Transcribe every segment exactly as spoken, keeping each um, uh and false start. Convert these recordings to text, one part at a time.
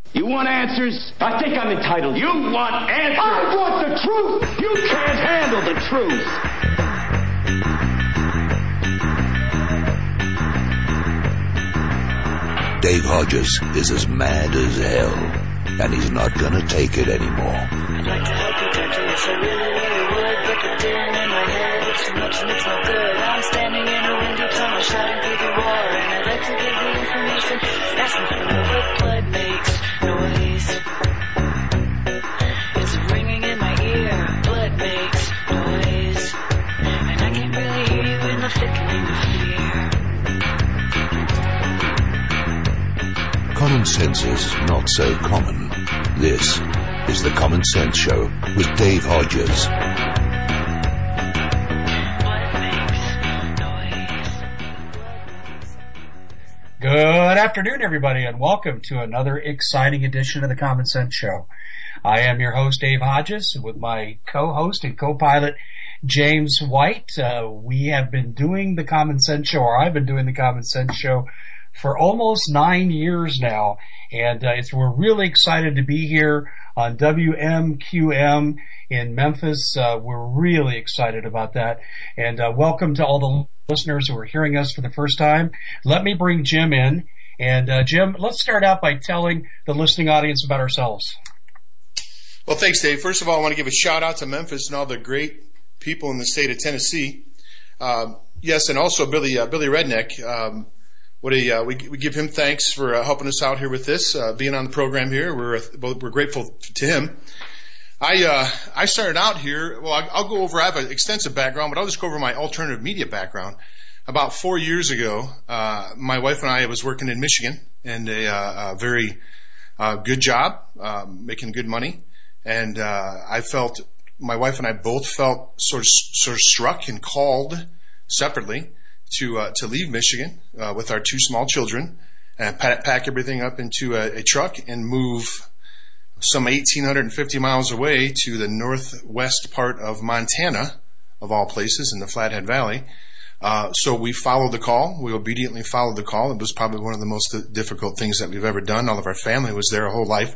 You want answers? I think I'm entitled. You want answers? I want the truth! You can't handle the truth! Dave Hodges is as mad as hell, and he's not gonna take it anymore. I'd like to help you, Doctor, yes, I really, really would, but the din in my head, it's too much and it's no good. I'm standing in a window tunnel, shouting through the roar, and I'd like to give the information, asking for more, but blood makes noise. It's ringing in my ear, blood makes noise, and I can't really hear you in the flickering of fear. Common sense is not so common. This is the Common Sense Show with Dave Hodges. Good afternoon, everybody, and welcome to another exciting edition of the Common Sense Show. I am your host, Dave Hodges, with my co-host and co-pilot, James White. Uh, we have been doing the Common Sense Show, or I've been doing the Common Sense Show for almost nine years now, and uh, it's, we're really excited to be here on W M Q M in Memphis. Uh, we're really excited about that, and uh, welcome to all the listeners who are hearing us for the first time. Let me bring Jim in, and uh, Jim, let's start out by telling the listening audience about ourselves. Well, thanks, Dave. First of all, I want to give a shout out to Memphis and all the great people in the state of Tennessee. Uh, yes, and also Billy uh, Billy Redneck. Um, What a, uh, we, we give him thanks for uh, helping us out here with this, uh, being on the program here. We're uh, we're grateful to him. I uh, I started out here. Well, I, I'll go over. I have an extensive background, but I'll just go over my alternative media background. About four years ago, uh, my wife and I was working in Michigan, and a, uh, a very uh, good job, uh, making good money, and uh, I felt my wife and I both felt sort of sort of struck and called separately to uh, to leave Michigan uh, with our two small children and pack, pack everything up into a, a truck and move some eighteen fifty miles away to the northwest part of Montana, of all places, in the Flathead Valley. Uh, so we followed the call. We obediently followed the call. It was probably one of the most difficult things that we've ever done. All of our family was there our whole life.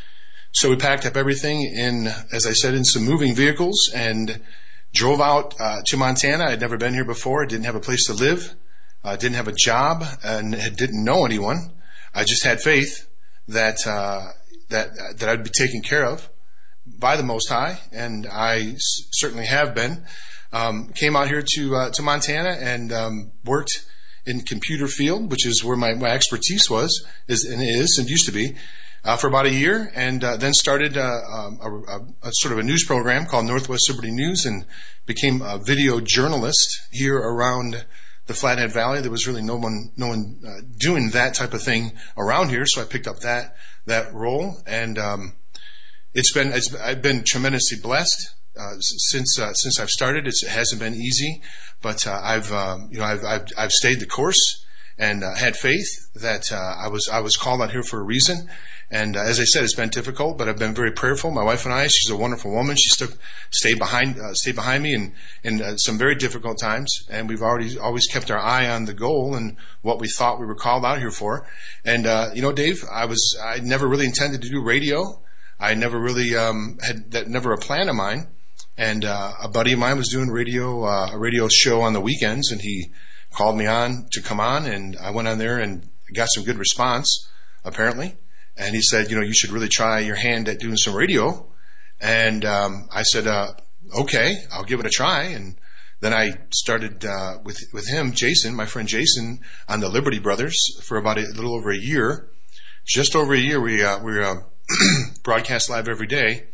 So we packed up everything in, as I said, in some moving vehicles and drove out uh, to Montana. I'd never been here before. I didn't have a place to live. I uh, didn't have a job and didn't know anyone. I just had faith that uh, that that I'd be taken care of by the Most High, and I s- certainly have been. Um, came out here to uh, to Montana and um, worked in computer field, which is where my, my expertise was, is and is and used to be. Uh, for about a year, and uh, then started uh, um, a, a, a sort of a news program called Northwest Liberty News, and became a video journalist here around the Flathead Valley. There was really no one, no one uh, doing that type of thing around here, so I picked up that that role, and um, it's been it's, I've been tremendously blessed uh, since uh, since I've started. It's, it hasn't been easy, but uh, I've um, you know I've, I've I've stayed the course and uh, had faith that uh, I was I was called out here for a reason. And uh, as I said, it's been difficult, but I've been very prayerful. My wife and I, she's a wonderful woman. She stuck, stayed behind, uh, stayed behind me in, in uh, some very difficult times. And we've already always kept our eye on the goal and what we thought we were called out here for. And, uh, you know, Dave, I was, I never really intended to do radio. I never really, um, had that, never a plan of mine. And, uh, a buddy of mine was doing radio, uh, a radio show on the weekends, and he called me on to come on, and I went on there and got some good response, apparently. And he said, you know, you should really try your hand at doing some radio. And um, I said, uh, okay, I'll give it a try. And then I started uh, with with him, Jason, my friend Jason, on the Liberty Brothers for about a little over a year. Just over a year, we uh, we uh, broadcast live every day.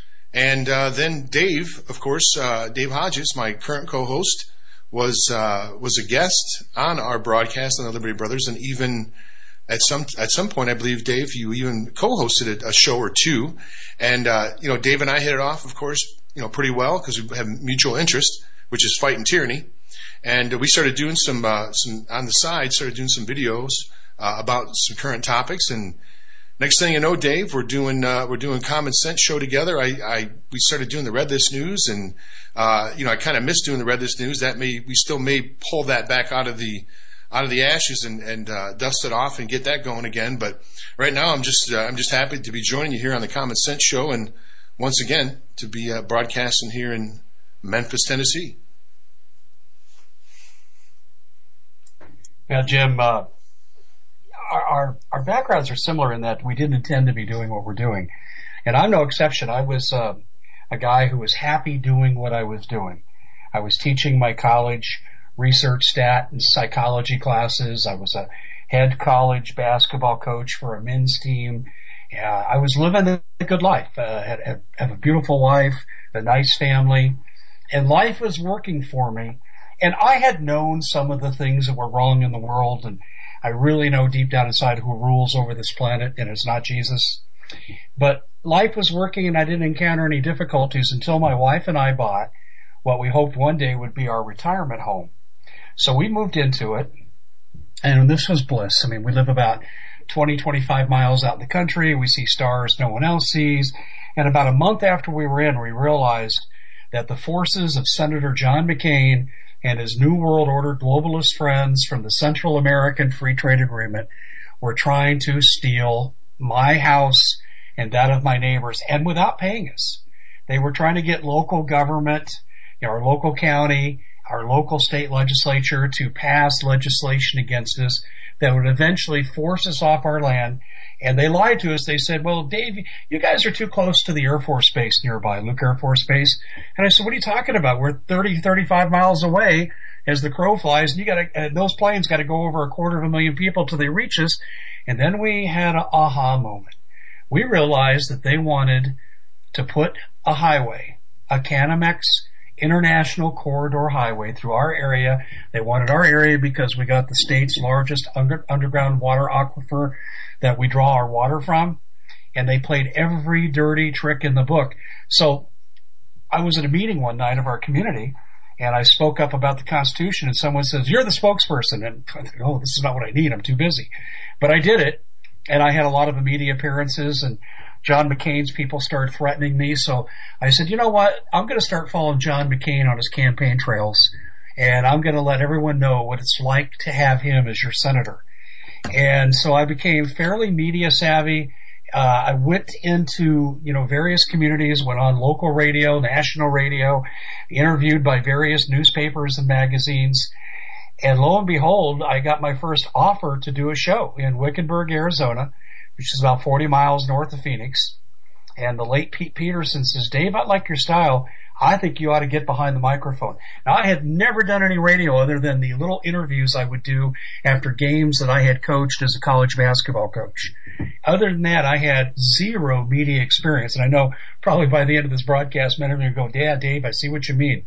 And uh, then Dave, of course, uh, Dave Hodges, my current co-host, was uh, was a guest on our broadcast on the Liberty Brothers, and even At some at some point, I believe, Dave, you even co-hosted a, a show or two, and uh, you know, Dave and I hit it off, of course, you know, pretty well because we have mutual interest, which is fighting tyranny, and uh, we started doing some uh, some on the side, started doing some videos uh, about some current topics, and next thing you know, Dave, we're doing uh, we're doing Common Sense Show together. I, I we started doing the Read This News, and uh, you know, I kind of missed doing the Read This News. That may we still may pull that back out of the out of the ashes and, and uh, dust it off and get that going again. But right now, I'm just uh, I'm just happy to be joining you here on the Common Sense Show, and once again to be uh, broadcasting here in Memphis, Tennessee. Now, Jim, uh, our, our our backgrounds are similar in that we didn't intend to be doing what we're doing, and I'm no exception. I was uh, a guy who was happy doing what I was doing. I was teaching my college research stat and psychology classes. I was a head college basketball coach for a men's team. Uh, I was living a good life. Uh, had, had, have a beautiful wife, a nice family, and life was working for me. And I had known some of the things that were wrong in the world, and I really know deep down inside who rules over this planet, and it's not Jesus. But life was working, and I didn't encounter any difficulties until my wife and I bought what we hoped one day would be our retirement home. So we moved into it, and this was bliss. I mean, we live about twenty, twenty-five miles out in the country. We see stars no one else sees. And about a month after we were in, we realized that the forces of Senator John McCain and his New World Order globalist friends from the Central American Free Trade Agreement were trying to steal my house and that of my neighbors, and without paying us. They were trying to get local government, you know, our local county, our local state legislature to pass legislation against us that would eventually force us off our land. And they lied to us. They said, well, Dave, you guys are too close to the Air Force Base nearby, Luke Air Force Base. And I said, what are you talking about? We're thirty, thirty-five miles away as the crow flies, and you gotta, and those planes gotta go over a quarter of a million people till they reach us. And then we had an aha moment. We realized that they wanted to put a highway, a Canamex International Corridor Highway through our area. They wanted our area because we got the state's largest under, underground water aquifer that we draw our water from, and they played every dirty trick in the book. So I was at a meeting one night of our community, and I spoke up about the Constitution, and someone says, you're the spokesperson. And I think, oh, this is not what I need. I'm too busy. But I did it, and I had a lot of media appearances, and John McCain's people started threatening me. So I said, you know what? I'm going to start following John McCain on his campaign trails, and I'm going to let everyone know what it's like to have him as your senator. And so I became fairly media savvy. Uh, I went into, you know, various communities, went on local radio, national radio, interviewed by various newspapers and magazines. And lo and behold, I got my first offer to do a show in Wickenburg, Arizona, which is about forty miles north of Phoenix. And the late Pete Peterson says, Dave, I like your style. I think you ought to get behind the microphone. Now, I had never done any radio other than the little interviews I would do after games that I had coached as a college basketball coach. Other than that, I had zero media experience. And I know probably by the end of this broadcast, many of you go, yeah, Dave, I see what you mean.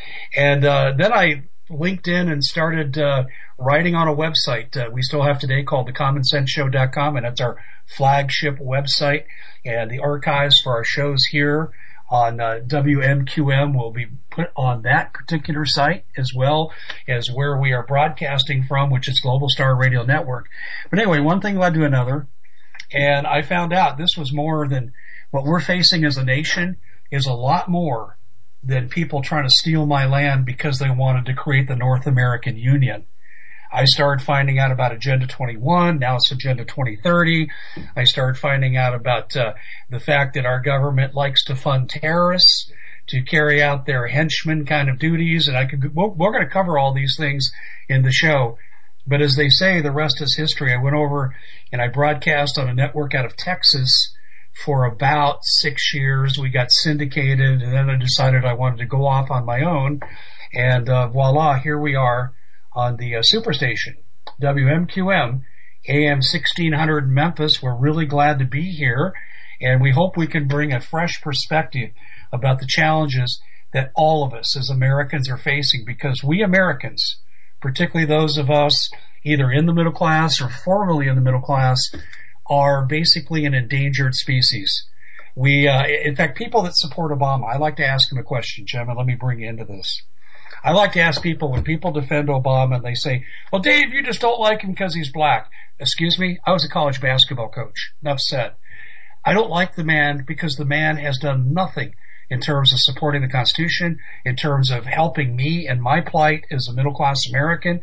And uh, then I linked in and started uh, writing on a website uh, we still have today called the common sense show dot com, and that's our flagship website. And the archives for our shows here on uh, W M Q M will be put on that particular site, as well as where we are broadcasting from, which is Global Star Radio Network. But anyway, one thing led to another, and I found out this was more than what we're facing as a nation is a lot more than people trying to steal my land because they wanted to create the North American Union. I started finding out about Agenda twenty-one. Now it's Agenda twenty thirty. I started finding out about uh, the fact that our government likes to fund terrorists to carry out their henchman kind of duties. And I could, we're, we're going to cover all these things in the show. But as they say, the rest is history. I went over and I broadcast on a network out of Texas for about six years. We got syndicated, and then I decided I wanted to go off on my own. And uh, voila, here we are on the uh, superstation, W M Q M, A M sixteen hundred in Memphis. We're really glad to be here, and we hope we can bring a fresh perspective about the challenges that all of us as Americans are facing, because we Americans, particularly those of us either in the middle class or formerly in the middle class, are basically an endangered species. We, uh, in fact, people that support Obama, I like to ask them a question, Jim, and let me bring you into this. I like to ask people, when people defend Obama and they say, well, Dave, you just don't like him because he's black. Excuse me? I was a college basketball coach. Enough said. I don't like the man because the man has done nothing in terms of supporting the Constitution, in terms of helping me and my plight as a middle-class American.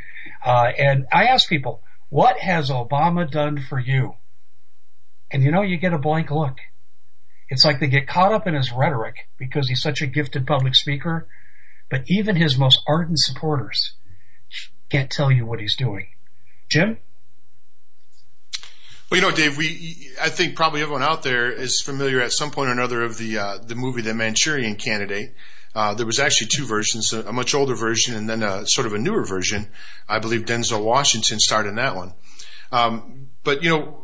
Uh, and I ask people, what has Obama done for you? And you know, you get a blank look. It's like they get caught up in his rhetoric because he's such a gifted public speaker, but even his most ardent supporters can't tell you what he's doing. Jim? Well, you know, Dave, we, I think probably everyone out there is familiar at some point or another of the, uh, the movie The Manchurian Candidate. Uh, there was actually two versions, a much older version and then a sort of a newer version. I believe Denzel Washington starred in that one. Um, but, you know,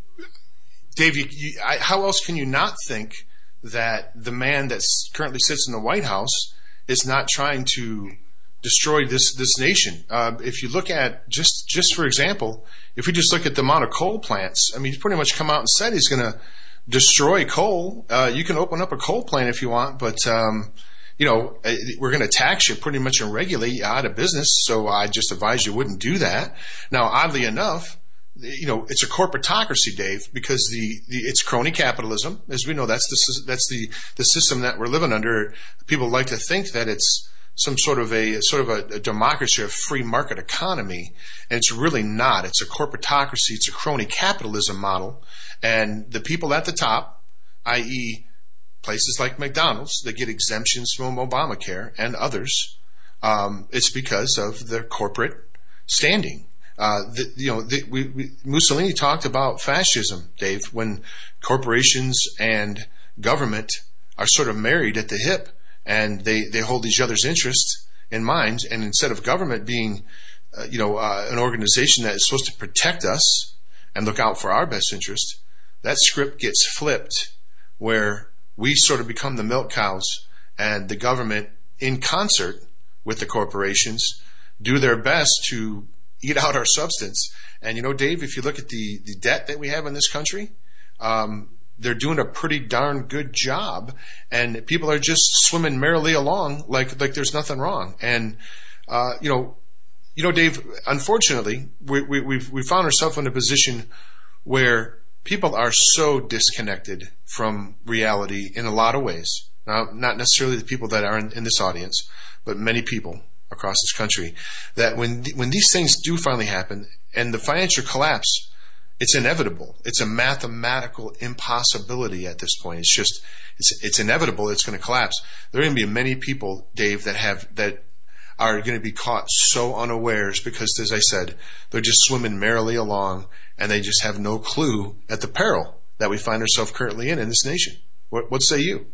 Dave, you, you, I, how else can you not think that the man that currently sits in the White House is not trying to destroy this this nation? Uh, if you look at just just for example, if we just look at the amount of coal plants, I mean, he's pretty much come out and said he's going to destroy coal. Uh, you can open up a coal plant if you want, but um, you know, we're going to tax you pretty much and regulate you out of business. So I just advise you wouldn't do that. Now, oddly enough, you know, it's a corporatocracy, Dave, because the, the it's crony capitalism. As we know, that's the that's the the system that we're living under. People like to think that it's some sort of a sort of a, a democracy or free market economy, and it's really not. It's a corporatocracy. It's a crony capitalism model, and the people at the top, that is, places like McDonald's, that get exemptions from Obamacare and others, um, it's because of their corporate standing. Uh, the, you know, the, we, we, Mussolini talked about fascism, Dave, when corporations and government are sort of married at the hip, and they, they hold each other's interests in mind. And instead of government being, uh, you know, uh, an organization that is supposed to protect us and look out for our best interest, that script gets flipped, where we sort of become the milk cows, and the government, in concert with the corporations, do their best to eat out our substance. And you know, Dave, if you look at the, the debt that we have in this country, um, they're doing a pretty darn good job, and people are just swimming merrily along like like there's nothing wrong. And uh, you know, you know, Dave, unfortunately, we we we've, we found ourselves in a position where people are so disconnected from reality in a lot of ways. Now, not necessarily the people that are in, in this audience, but many people across this country, that when when these things do finally happen, and the financial collapse, it's inevitable. It's a mathematical impossibility at this point. It's just, it's it's inevitable. It's going to collapse. There are going to be many people, Dave, that have that are going to be caught so unawares because, as I said, they're just swimming merrily along, and they just have no clue at the peril that we find ourselves currently in in this nation. What, what say you?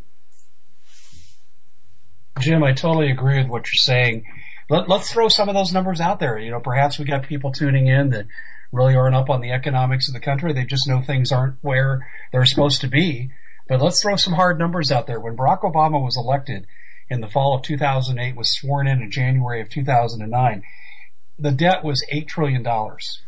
Jim, I totally agree with what you're saying. Let, let's throw some of those numbers out there. You know, perhaps we got people tuning in that really aren't up on the economics of the country. They just know things aren't where they're supposed to be. But let's throw some hard numbers out there. When Barack Obama was elected in the fall of two thousand eight, was sworn in in January of two thousand nine, the debt was eight trillion dollars.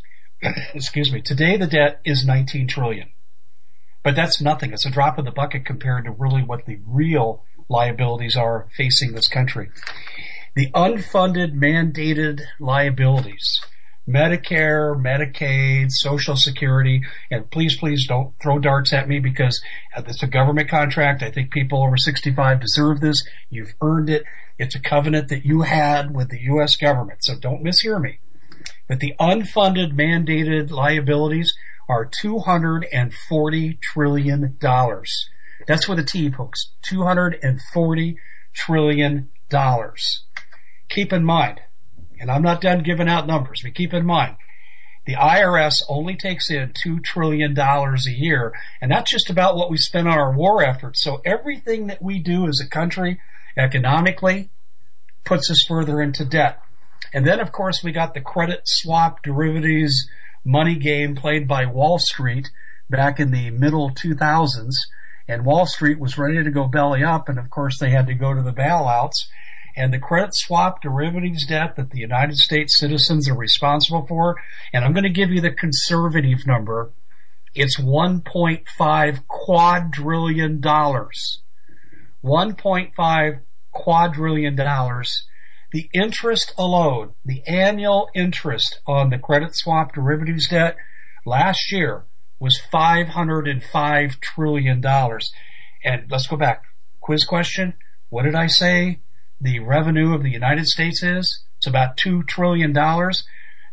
Excuse me. Today the debt is nineteen trillion dollars. But that's nothing. It's a drop in the bucket compared to really what the real liabilities are facing this country. The unfunded mandated liabilities, Medicare, Medicaid, Social Security, and please, please don't throw darts at me because it's a government contract. I think people over sixty-five deserve this. You've earned it. It's a covenant that you had with the U S government, so don't mishear me. But the unfunded mandated liabilities are two hundred forty trillion dollars. That's with a T, folks. two hundred forty trillion dollars. Keep in mind, and I'm not done giving out numbers, but keep in mind, the I R S only takes in two trillion dollars a year, and that's just about what we spend on our war efforts. So everything that we do as a country economically puts us further into debt. And then, of course, we got the credit swap derivatives money game played by Wall Street back in the middle two thousands, and Wall Street was ready to go belly up, and of course they had to go to the bailouts. And the credit swap derivatives debt that the United States citizens are responsible for, and I'm going to give you the conservative number, it's one point five quadrillion dollars. one point five quadrillion dollars. The interest alone, the annual interest on the credit swap derivatives debt last year was five hundred five trillion dollars. And let's go back. Quiz question. What did I say the revenue of the United States is? It's about two trillion dollars.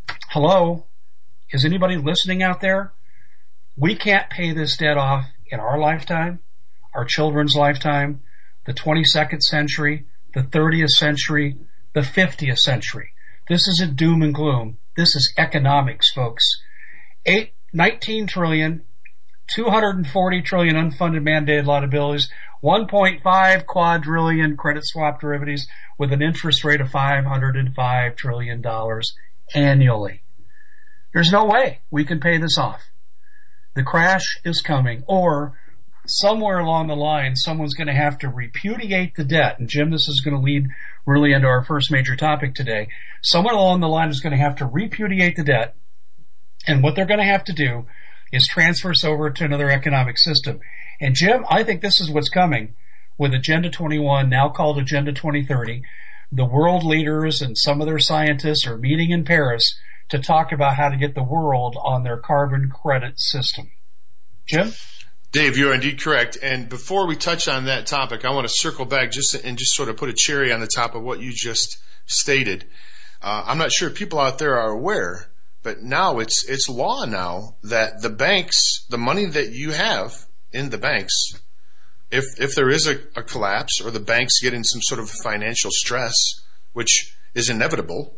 Hello? Is anybody listening out there? We can't pay this debt off in our lifetime, our children's lifetime, the twenty-second century, the thirtieth century, the fiftieth century. This isn't doom and gloom. This is economics, folks. Eight, nineteen trillion, two hundred forty trillion unfunded mandated liabilities, one point five quadrillion credit swap derivatives with an interest rate of five hundred five trillion dollars annually. There's no way we can pay this off. The crash is coming, or somewhere along the line, someone's going to have to repudiate the debt. And Jim, this is going to lead really into our first major topic today. Someone along the line is going to have to repudiate the debt. And what they're going to have to do is transfer us over to another economic system. And Jim, I think this is what's coming with Agenda twenty-one, now called Agenda twenty thirty. The world leaders and some of their scientists are meeting in Paris to talk about how to get the world on their carbon credit system. Jim? Dave, you're indeed correct. And before we touch on that topic, I want to circle back just and just sort of put a cherry on the top of what you just stated. Uh, I'm not sure if people out there are aware, but now it's it's law now that the banks, the money that you have in the banks, if if there is a, a collapse or the banks get in some sort of financial stress, which is inevitable,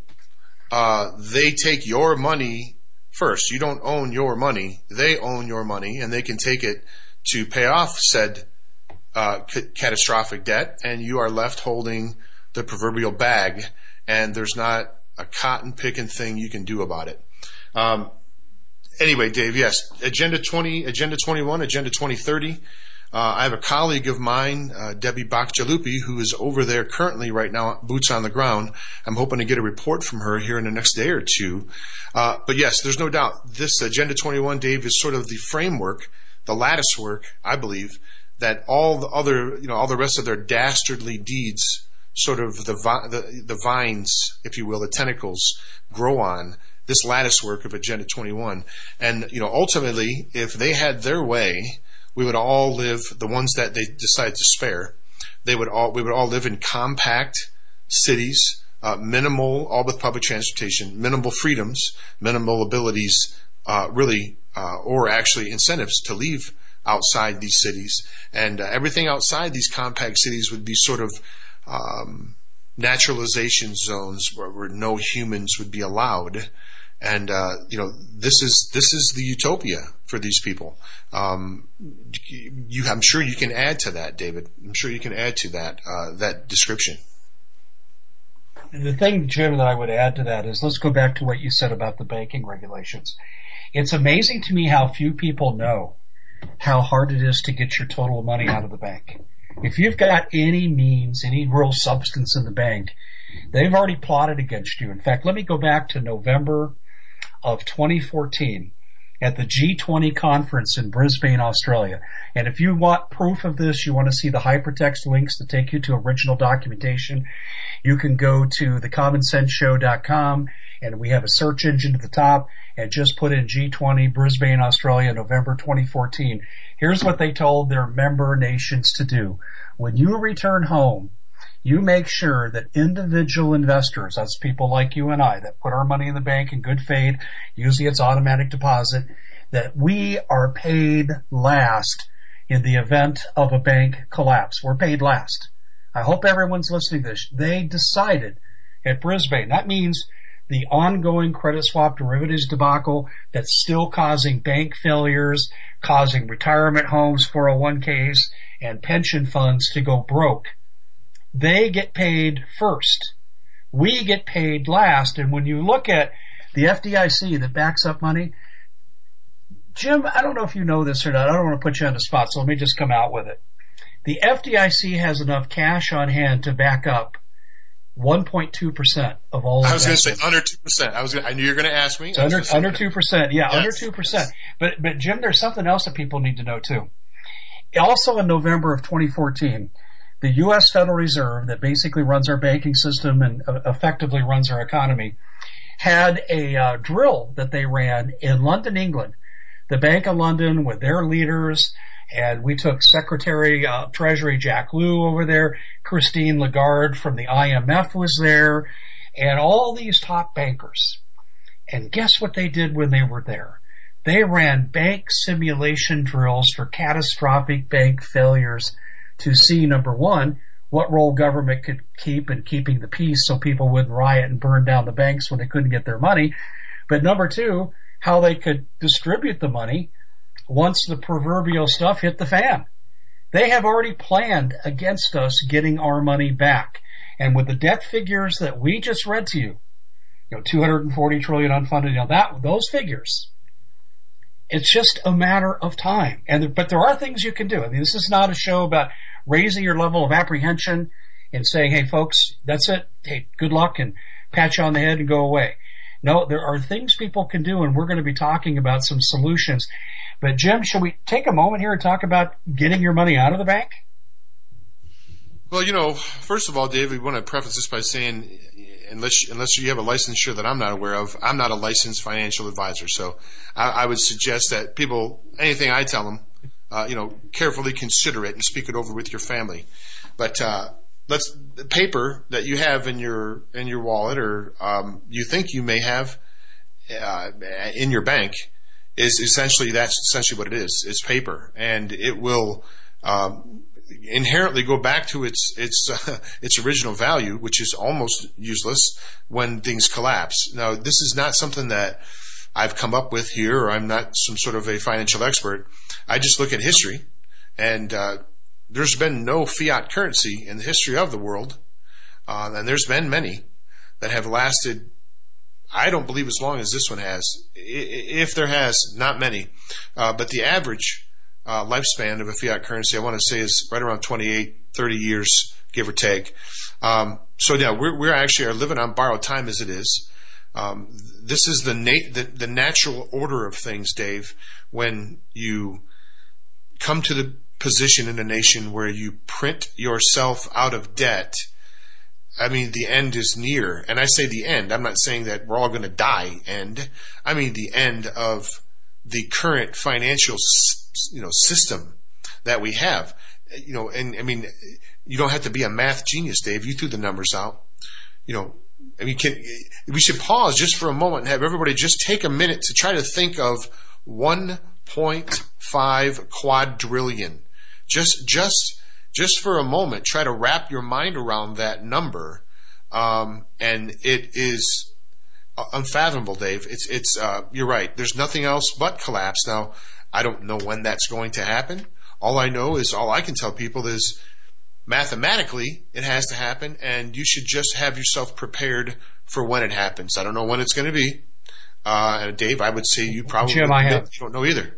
uh, they take your money first. You don't own your money. They own your money, and they can take it to pay off said uh, c- catastrophic debt, and you are left holding the proverbial bag, and there's not a cotton-picking thing you can do about it. Um, anyway, Dave, yes, Agenda twenty, Agenda twenty-one, Agenda twenty thirty. Uh, I have a colleague of mine, uh, Debbie Bachjalupi, who is over there currently right now, boots on the ground. I'm hoping to get a report from her here in the next day or two. Uh, but yes, there's no doubt this Agenda twenty-one, Dave, is sort of the framework, the lattice work, I believe, that all the other, you know, all the rest of their dastardly deeds, sort of the vi- the, the vines, if you will, the tentacles grow on. This lattice work of Agenda twenty-one. And, you know, ultimately, if they had their way, we would all live, the ones that they decide to spare, they would all, we would all live in compact cities, uh, minimal, all with public transportation, minimal freedoms, minimal abilities, uh, really, uh, or actually incentives to leave outside these cities. And uh, everything outside these compact cities would be sort of, um, naturalization zones where, where no humans would be allowed. And, uh, you know, this is, this is the utopia for these people. Um, you, I'm sure you can add to that, David. I'm sure you can add to that, uh, that description. The thing, Jim, that I would add to that is, let's go back to what you said about the banking regulations. It's amazing to me how few people know how hard it is to get your total money out of the bank. If you've got any means, any real substance in the bank, they've already plotted against you. In fact, let me go back to November of twenty fourteen at the G twenty conference in Brisbane, Australia. And if you want proof of this, you want to see the hypertext links that take you to original documentation, you can go to the common sense show dot com, and we have a search engine at the top, and just put in G twenty Brisbane, Australia, November twenty fourteen. Here's what they told their member nations to do. When you return home, you make sure that individual investors, that's people like you and I that put our money in the bank in good faith, usually it's automatic deposit, that we are paid last in the event of a bank collapse. We're paid last. I hope everyone's listening to this. They decided at Brisbane. That means the ongoing credit swap derivatives debacle that's still causing bank failures, causing retirement homes, four oh one k's, and pension funds to go broke. They get paid first. We get paid last. And when you look at the F D I C that backs up money, Jim, I don't know if you know this or not. I don't want to put you on the spot, so let me just come out with it. The F D I C has enough cash on hand to back up one point two percent of all. I was going to say under two percent. I was gonna, I knew you were going to ask me. Under, under two percent. Yeah, yes. Under two percent. But, but Jim, there's something else that people need to know too. Also in November of twenty fourteen, the U S Federal Reserve, that basically runs our banking system and uh, effectively runs our economy, had a uh, drill that they ran in London, England. The Bank of London with their leaders, and we took Secretary of uh, Treasury Jack Lew over there. Christine Lagarde from the I M F was there. And all these top bankers, and guess what they did when they were there? They ran bank simulation drills for catastrophic bank failures to see, number one, what role government could keep in keeping the peace so people wouldn't riot and burn down the banks when they couldn't get their money. But number two, how they could distribute the money once the proverbial stuff hit the fan. They have already planned against us getting our money back. And with the debt figures that we just read to you, you know, two hundred forty trillion unfunded, you know, that, those figures, it's just a matter of time. And, but there are things you can do. I mean, this is not a show about raising your level of apprehension and saying, hey folks, that's it. Hey, good luck, and pat you on the head and go away. No, there are things people can do, and we're going to be talking about some solutions. But Jim, should we take a moment here and talk about getting your money out of the bank? Well, you know, first of all, Dave, we want to preface this by saying, unless unless you have a licensure that I'm not aware of, I'm not a licensed financial advisor. So I, I would suggest that people, anything I tell them, uh, you know, carefully consider it and speak it over with your family. But uh, let's the paper that you have in your in your wallet, or um, you think you may have uh, in your bank, is essentially that's essentially what it is. It's paper, and it will um, inherently go back to its its uh, its original value, which is almost useless when things collapse. Now, this is not something that I've come up with here, or I'm not some sort of a financial expert. I just look at history, and uh, there's been no fiat currency in the history of the world, uh, and there's been many that have lasted, I don't believe, as long as this one has. If there has, not many. Uh, but the average uh, lifespan of a fiat currency, I want to say, is right around twenty-eight, thirty years, give or take. Um, so yeah, we're, we're actually are living on borrowed time as it is. Um, this is the, nat- the the natural order of things, Dave, when you come to the position in a nation where you print yourself out of debt. I mean, the end is near. And I say the end. I'm not saying that we're all going to die end. I mean the end of the current financial, you know, system that we have. You know, and I mean, you don't have to be a math genius, Dave. You threw the numbers out. You know, I mean, can, we should pause just for a moment and have everybody just take a minute to try to think of one point five quadrillion. Just, just, just for a moment, try to wrap your mind around that number, um, and it is unfathomable, Dave. It's, it's. Uh, you're right. There's nothing else but collapse. Now, I don't know when that's going to happen. All I know is, all I can tell people is, mathematically, it has to happen, and you should just have yourself prepared for when it happens. I don't know when it's going to be. Uh, Dave, I would say you probably Jim, I have. You don't know either.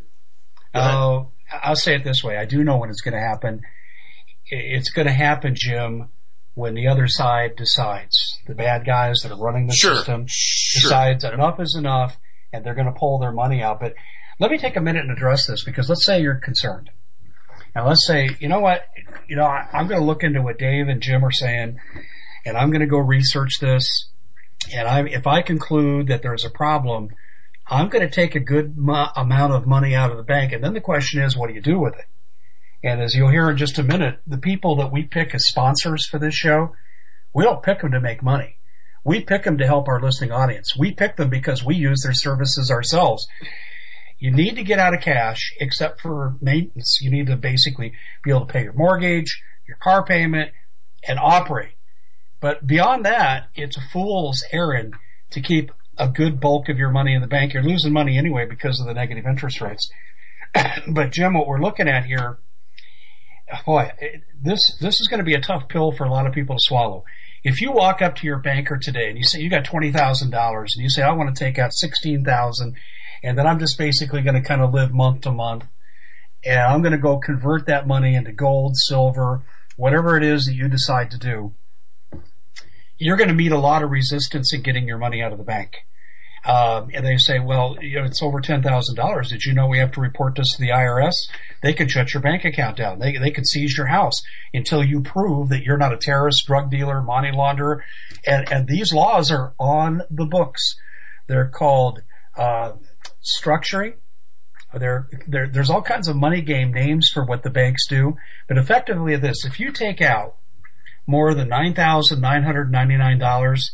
Oh, uh, I'll say it this way. I do know when it's going to happen. It's going to happen, Jim, when the other side decides. The bad guys that are running the sure. system sure. decides that enough is enough, and they're going to pull their money out. But let me take a minute and address this, because let's say you're concerned. Now let's say, you know what, you know, I, I'm going to look into what Dave and Jim are saying, and I'm going to go research this, and I, if I conclude that there's a problem, I'm going to take a good mo- amount of money out of the bank, and then the question is, what do you do with it? And as you'll hear in just a minute, the people that we pick as sponsors for this show, we don't pick them to make money. We pick them to help our listening audience. We pick them because we use their services ourselves. You need to get out of cash, except for maintenance. You need to basically be able to pay your mortgage, your car payment, and operate. But beyond that, it's a fool's errand to keep a good bulk of your money in the bank. You're losing money anyway because of the negative interest rates. But Jim, what we're looking at here, boy, this this is going to be a tough pill for a lot of people to swallow. If you walk up to your banker today and you say you got twenty thousand dollars and you say, I want to take out sixteen thousand dollars, and then I'm just basically going to kind of live month to month, and I'm going to go convert that money into gold, silver, whatever it is that you decide to do, you're going to meet a lot of resistance in getting your money out of the bank. Um, and they say, well, you know, it's over ten thousand dollars. Did you know we have to report this to the I R S? They can shut your bank account down. They, they can seize your house until you prove that you're not a terrorist, drug dealer, money launderer. And, and these laws are on the books. They're called, uh, structuring. There, there, there's all kinds of money game names for what the banks do. But effectively this, if you take out more than nine thousand nine hundred ninety-nine dollars,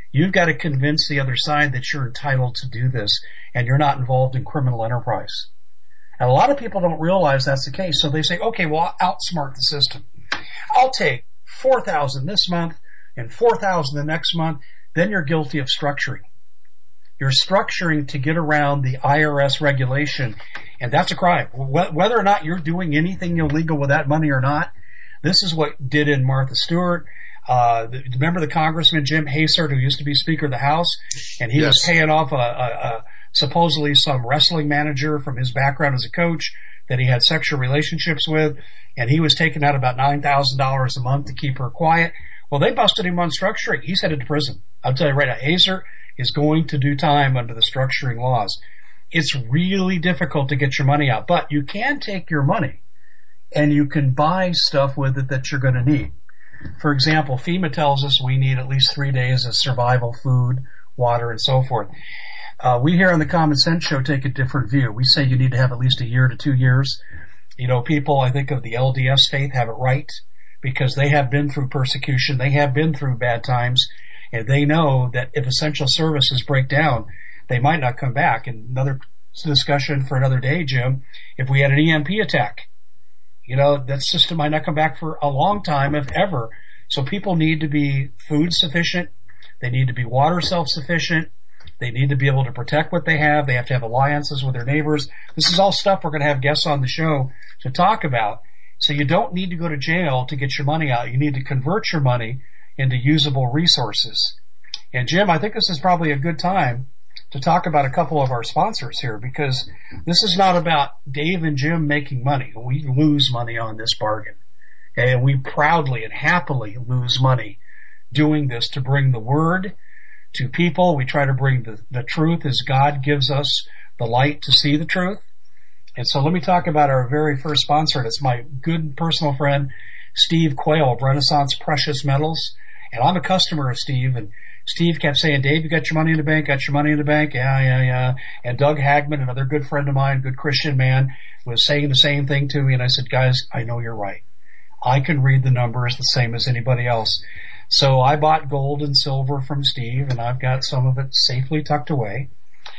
You've got to convince the other side that you're entitled to do this and you're not involved in criminal enterprise. And a lot of people don't realize that's the case. So they say, okay, well, I'll outsmart the system. I'll take four thousand this month and four thousand the next month. Then you're guilty of structuring. You're structuring to get around the I R S regulation, and that's a crime. Whether or not you're doing anything illegal with that money or not, this is what did in Martha Stewart. Uh, remember the Congressman Jim Hasert, who used to be Speaker of the House, and he yes. was paying off a, a, a supposedly some wrestling manager from his background as a coach that he had sexual relationships with, and he was taking out about nine thousand dollars a month to keep her quiet. Well, they busted him on structuring. He's headed to prison. I'll tell you right now, Hasert is going to do time under the structuring laws. It's really difficult to get your money out, but you can take your money and you can buy stuff with it that you're going to need. For example, FEMA tells us we need at least three days of survival food, water, and so forth. Uh, we here on the Common Sense Show take a different view. We say you need to have at least a year to two years. You know, people, I think of the L D S faith, have it right because they have been through persecution. They have been through bad times. And they know that if essential services break down, they might not come back. And another discussion for another day, Jim, if we had an E M P attack, you know, that system might not come back for a long time, if ever. So people need to be food sufficient. They need to be water self-sufficient. They need to be able to protect what they have. They have to have alliances with their neighbors. This is all stuff we're going to have guests on the show to talk about. So you don't need to go to jail to get your money out. You need to convert your money into usable resources. And Jim, I think this is probably a good time to talk about a couple of our sponsors here, because this is not about Dave and Jim making money. We lose money on this bargain. Okay? And we proudly and happily lose money doing this to bring the word to people. We try to bring the, the truth as God gives us the light to see the truth. And so let me talk about our very first sponsor, and it's my good personal friend, Steve Quayle of Renaissance Precious Metals. And I'm a customer of Steve, and Steve kept saying, Dave, you got your money in the bank, got your money in the bank? Yeah, yeah, yeah. And Doug Hagman, another good friend of mine, good Christian man, was saying the same thing to me. And I said, guys, I know you're right. I can read the numbers the same as anybody else. So I bought gold and silver from Steve, and I've got some of it safely tucked away.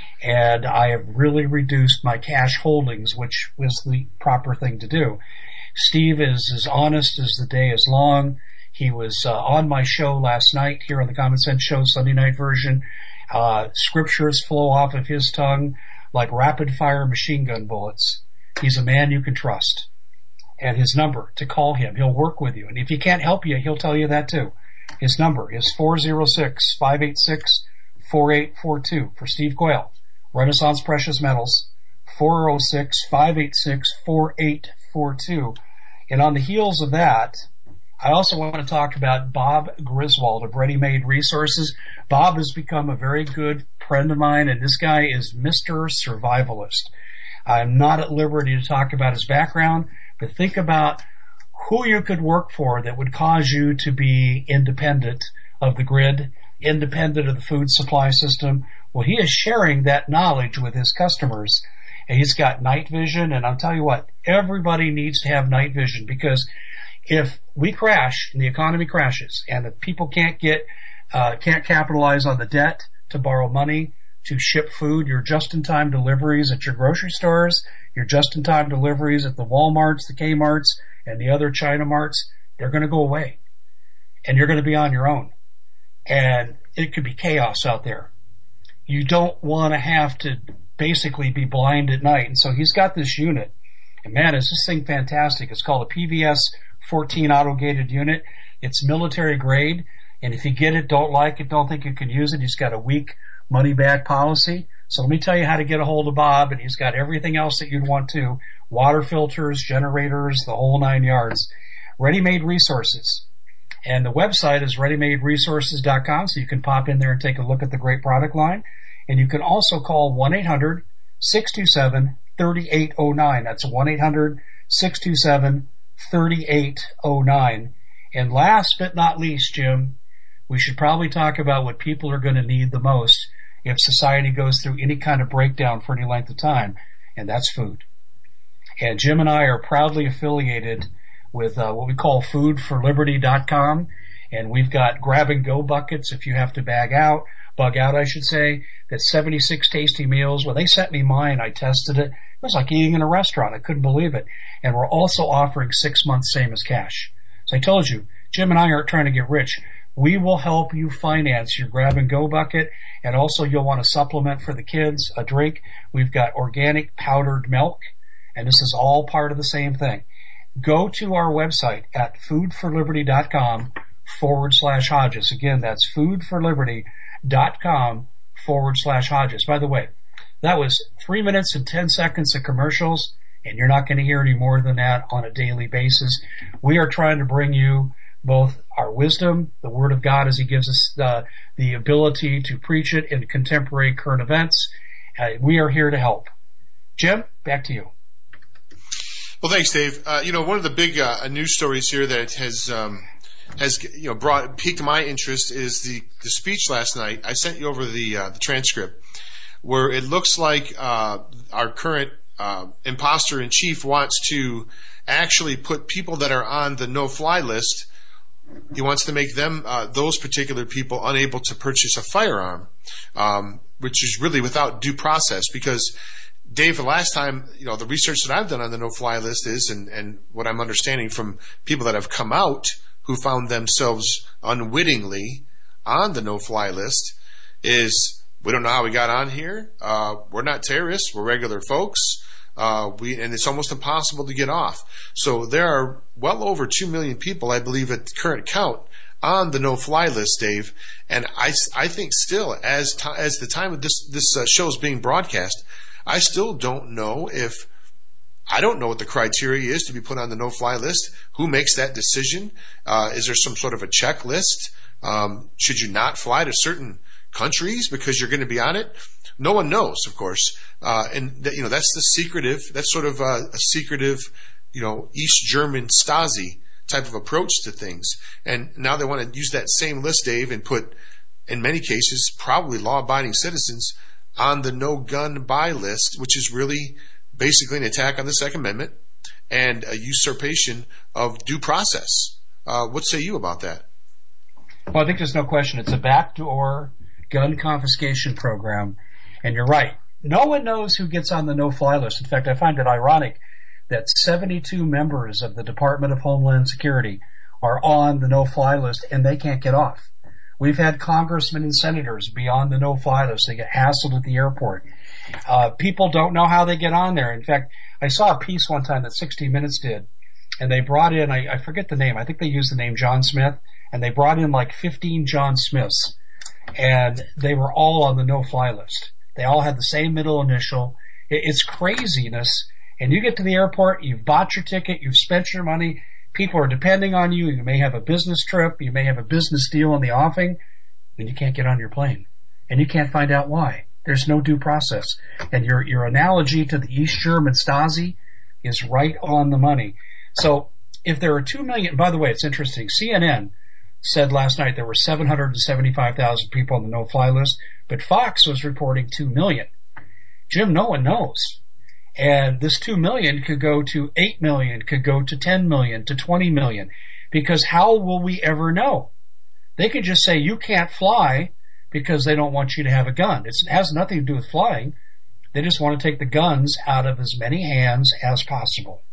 And I have really reduced my cash holdings, which was the proper thing to do. Steve is as honest as the day is long. He was uh, on my show last night here on the Common Sense Show, Sunday night version. Uh, scriptures flow off of his tongue like rapid fire machine gun bullets. He's a man you can trust. And his number to call him, he'll work with you. And if he can't help you, he'll tell you that too. His number is four oh six, five eight six, four eight four two for Steve Quayle, Renaissance Precious Metals, four oh six, five eight six, four eight four two. And on the heels of that, I also want to talk about Bob Griswold of Ready Made Resources. Bob has become a very good friend of mine, and this guy is Mister Survivalist. I'm not at liberty to talk about his background, but think about who you could work for that would cause you to be independent of the grid, independent of the food supply system. Well, he is sharing that knowledge with his customers, and he's got night vision. And I'll tell you what, everybody needs to have night vision, because if we crash and the economy crashes and the people can't get, uh, can't capitalize on the debt to borrow money to ship food, your just-in-time deliveries at your grocery stores, your just-in-time deliveries at the Walmarts, the Kmarts, and the other China marts, they're going to go away. And you're going to be on your own. And it could be chaos out there. You don't want to have to basically be blind at night. And so he's got this unit. And man, is this thing fantastic. It's called a P V S fourteen auto-gated unit. It's military grade. And if you get it, don't like it, don't think you can use it, he's got a weak money-back policy. So let me tell you how to get a hold of Bob, and he's got everything else that you'd want to. Water filters, generators, the whole nine yards. Ready-Made Resources. And the website is ready made resources dot com, so you can pop in there and take a look at the great product line. And you can also call one eight hundred, six two seven, three eight zero nine. That's one eight hundred, six two seven, three eight zero nine. And last but not least, Jim, we should probably talk about what people are going to need the most if society goes through any kind of breakdown for any length of time, and that's food. And Jim and I are proudly affiliated with uh, what we call food for liberty dot com, And we've got grab-and-go buckets if you have to bag out, bug out, I should say. That's seventy-six tasty meals. When they sent me mine, I tested it. It was like eating in a restaurant. I couldn't believe it. And we're also offering six months same as cash. So I told you, Jim and I aren't trying to get rich. We will help you finance your grab-and-go bucket, and also you'll want a supplement for the kids, a drink. We've got organic powdered milk, and this is all part of the same thing. Go to our website at foodforliberty.com forward slash Hodges. Again, that's foodforliberty.com forward slash Hodges. By the way, that was three minutes and ten seconds of commercials, and you're not going to hear any more than that on a daily basis. We are trying to bring you both our wisdom, the Word of God as He gives us the, the ability to preach it in contemporary current events. Uh, we are here to help. Jim, back to you. Well, thanks, Dave. Uh, you know, one of the big uh, news stories here that has um, has you know brought piqued my interest is the, the speech last night. I sent you over the uh, the transcript where it looks like uh, our current uh, imposter in chief wants to actually put people that are on the no-fly list. He wants to make them, uh, those particular people, unable to purchase a firearm, um, which is really without due process. Because, Dave, the last time, you know, the research that I've done on the no-fly list is, and, and what I'm understanding from people that have come out who found themselves unwittingly on the no-fly list, is we don't know how we got on here. Uh, we're not terrorists. We're regular folks. Uh, we, and it's almost impossible to get off. So there are well over two million people, I believe, at the current count on the no-fly list, Dave. And I, I think still, as t- as the time of this, this uh, show is being broadcast, I still don't know if, I don't know what the criteria is to be put on the no-fly list. Who makes that decision? Uh, is there some sort of a checklist? Um, should you not fly to certain countries because you're going to be on it? No one knows, of course. Uh, and th- you know, that's the secretive, that's sort of a, a secretive, you know, East German Stasi type of approach to things. And now they want to use that same list, Dave, and put, in many cases, probably law-abiding citizens on the no-gun buy list, which is really basically an attack on the Second Amendment and a usurpation of due process. Uh, what say you about that? Well, I think there's no question. It's a backdoor gun confiscation program. And you're right. No one knows who gets on the no-fly list. In fact, I find it ironic that seventy-two members of the Department of Homeland Security are on the no-fly list and they can't get off. We've had congressmen and senators be on the no-fly list. They get hassled at the airport. Uh, people don't know how they get on there. In fact, I saw a piece one time that sixty minutes did, and they brought in, I, I forget the name, I think they used the name John Smith, and they brought in like fifteen John Smiths, and they were all on the no-fly list. They all had the same middle initial. It's craziness. And you get to the airport, you've bought your ticket, you've spent your money, people are depending on you, you may have a business trip, you may have a business deal in the offing, and you can't get on your plane. And you can't find out why. There's no due process. And your, your analogy to the East German Stasi is right on the money. So if there are two million, by the way, it's interesting, C N N said last night there were seven hundred seventy-five thousand people on the no-fly list, but Fox was reporting two million. Jim, no one knows. And this two million could go to eight million, could go to ten million, to twenty million, because how will we ever know? They could just say you can't fly because they don't want you to have a gun. It's, it has nothing to do with flying. They just want to take the guns out of as many hands as possible.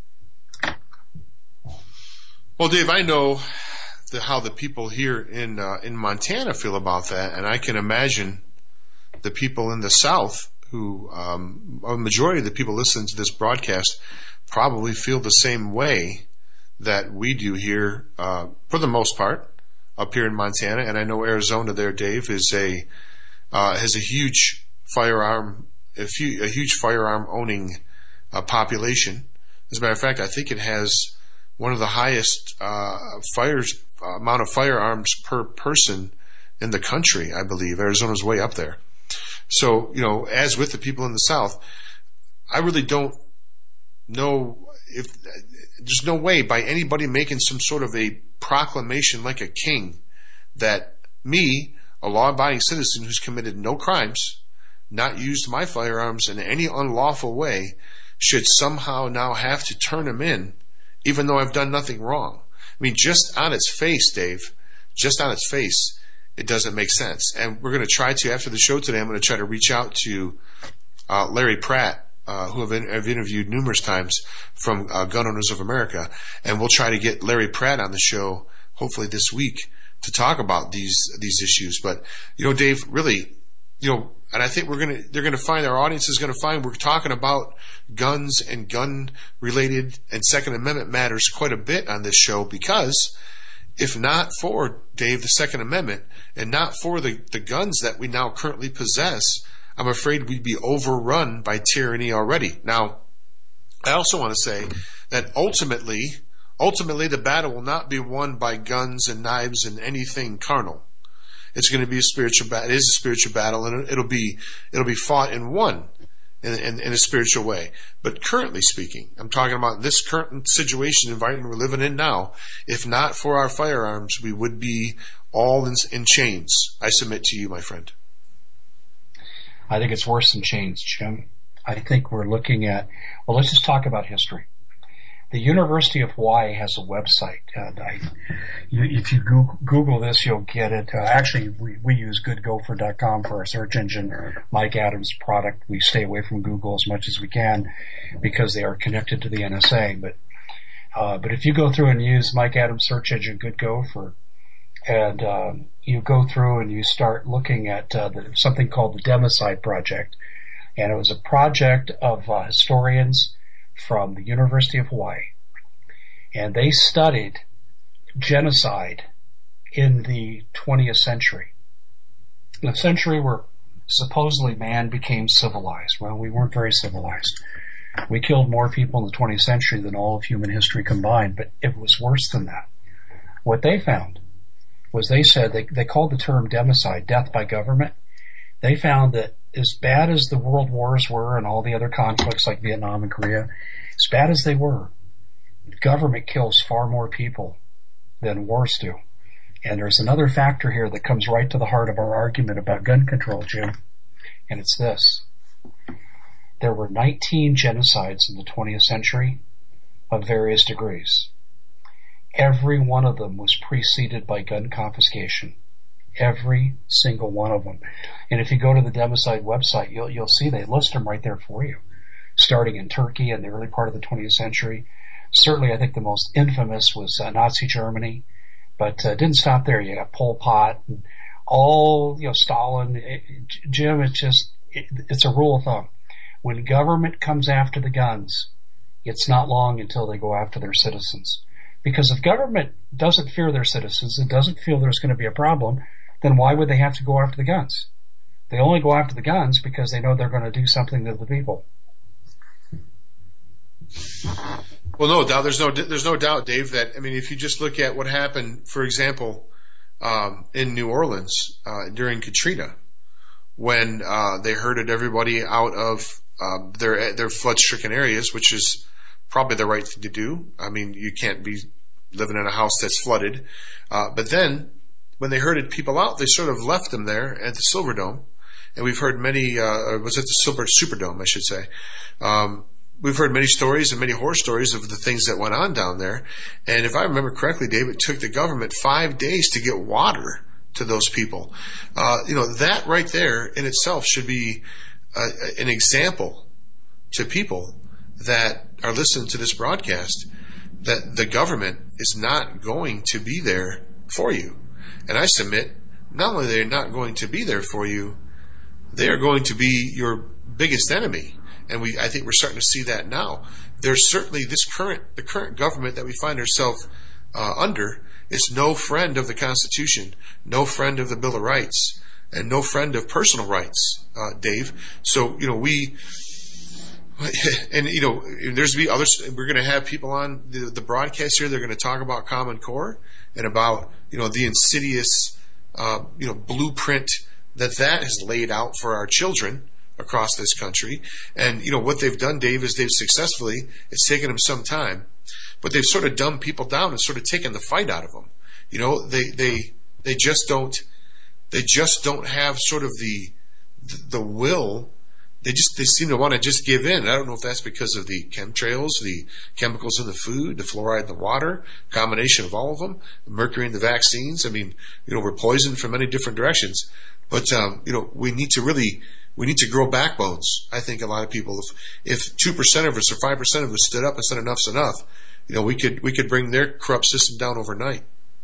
Well, Dave, I know the, how the people here in uh, in Montana feel about that, and I can imagine the people in the South who, um, a majority of the people listening to this broadcast probably feel the same way that we do here, uh, for the most part, up here in Montana. And I know Arizona there, Dave, is a, uh, has a huge firearm, a, few, a huge firearm owning uh, population. As a matter of fact, I think it has one of the highest, uh, fires, uh, amount of firearms per person in the country, I believe. Arizona's way up there. So, you know, as with the people in the South, I really don't know if there's no way by anybody making some sort of a proclamation like a king that me, a law-abiding citizen who's committed no crimes, not used my firearms in any unlawful way, should somehow now have to turn them in, even though I've done nothing wrong. I mean, just on its face, Dave, just on its face, it doesn't make sense. And we're going to try to, after the show today, I'm going to try to reach out to uh, Larry Pratt, uh, who I've, in, I've interviewed numerous times from uh, Gun Owners of America, and we'll try to get Larry Pratt on the show hopefully this week to talk about these these issues. But you know, Dave, really, you know, and I think we're gonna they're gonna find our audience is gonna find we're talking about guns and gun related and Second Amendment matters quite a bit on this show, because if not for, Dave, the Second Amendment, and not for the, the guns that we now currently possess, I'm afraid we'd be overrun by tyranny already. Now, I also want to say that ultimately, ultimately the battle will not be won by guns and knives and anything carnal. It's going to be a spiritual battle. It is a spiritual battle, and it'll be it'll be fought and won in, in, in a spiritual way. But currently speaking, I'm talking about this current situation, environment we're living in now. If not for our firearms, we would be all in, in chains. I submit to you, my friend. I think it's worse than chains, Jim. I think we're looking at, well, let's just talk about history. The University of Hawaii has a website. And I, you, if you Google, Google this, you'll get it. Uh, actually, we, we use good gopher dot com for our search engine, Mike Adams' product. We stay away from Google as much as we can because they are connected to the N S A. But uh, but if you go through and use Mike Adams' search engine, Good Gopher, and uh, you go through and you start looking at uh, the, something called the Democide Project, and it was a project of uh, historians from the University of Hawaii, and they studied genocide in the twentieth century, the century where supposedly man became civilized. Well, we weren't very civilized. We killed more people in the twentieth century than all of human history combined, but it was worse than that. What they found was they said, they, they called the term democide, death by government. They found that as bad as the world wars were and all the other conflicts like Vietnam and Korea, as bad as they were, government kills far more people than wars do. And there's another factor here that comes right to the heart of our argument about gun control, Jim, and it's this. There were nineteen genocides in the twentieth century of various degrees. Every one of them was preceded by gun confiscation. Every single one of them. And if you go to the Democide website, you'll, you'll see they list them right there for you. Starting in Turkey in the early part of the twentieth century. Certainly, I think the most infamous was uh, Nazi Germany, but uh, didn't stop there. You got Pol Pot and all, you know, Stalin. It, Jim, it's just, it, it's a rule of thumb. When government comes after the guns, it's not long until they go after their citizens. Because if government doesn't fear their citizens and doesn't feel there's going to be a problem, then why would they have to go after the guns? They only go after the guns because they know they're going to do something to the people. Well, no doubt. There's no there's no doubt, Dave, that, I mean, if you just look at what happened, for example, um, in New Orleans uh, during Katrina, when uh, they herded everybody out of uh, their their flood-stricken areas, which is probably the right thing to do. I mean, you can't be living in a house that's flooded. Uh, but then, when they herded people out, they sort of left them there at the Silverdome. And we've heard many, uh, was it the Silver Superdome, I should say. Um, we've heard many stories and many horror stories of the things that went on down there. And if I remember correctly, Dave, it took the government five days to get water to those people. Uh, you know, that right there in itself should be uh, an example to people that are listening to this broadcast, that the government is not going to be there for you. And I submit, not only they're not going to be there for you, they are going to be your biggest enemy. And we, I think we're starting to see that now. There's certainly this current, the current government that we find ourselves uh, under is no friend of the Constitution, no friend of the Bill of Rights, and no friend of personal rights, uh, Dave. So, you know, we, and, you know, there's be others, we're going to have people on the, the broadcast here. They're going to talk about Common Core and about, you know, the insidious, uh, you know, blueprint that that has laid out for our children across this country. And, you know, what they've done, Dave, is they've successfully, it's taken them some time, but they've sort of dumbed people down and sort of taken the fight out of them. You know, they, they, they just don't, they just don't have sort of the, the will they just they seem to want to just give in. I don't know if that's because of the chemtrails, the chemicals in the food, the fluoride in the water, combination of all of them, mercury in the vaccines. I mean, you know, we're poisoned from many different directions. But um, you know, we need to really we need to grow backbones. I think a lot of people, if if two percent of us or five percent of us stood up and said enough's enough, you know, we could we could bring their corrupt system down overnight.